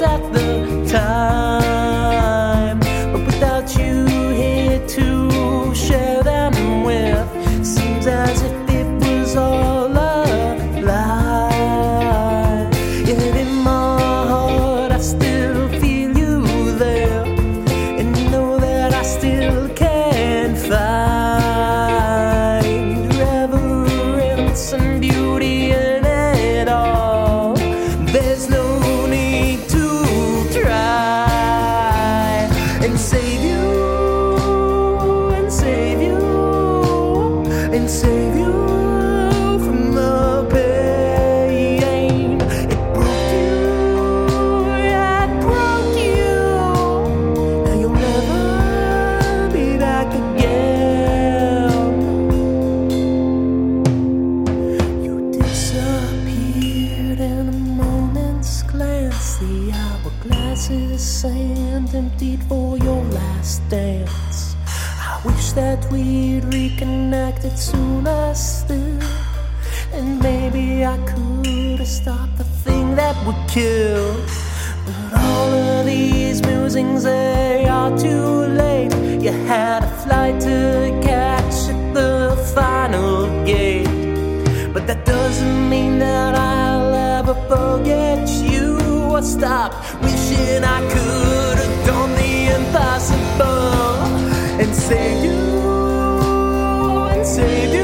at the time. But without you here to share them with, seems as if it was all a lie. Yet in my heart I still feel you there, and know that I still can find reverence and beauty in it all. There's no need to try and save you, and save you, and save you from the pain. It broke you, yeah, it broke you. Now you'll never be back again. You disappeared in a moment's glance. The hourglass is sand emptied for your last dance. I wish that we'd reconnected sooner still, and maybe I could have stopped the thing that would kill. But all of these musings, they are too late. You had a flight to catch at the final gate, but that doesn't mean that I'll ever forget you or stop wishing I could have done the impossible and save you, and save you.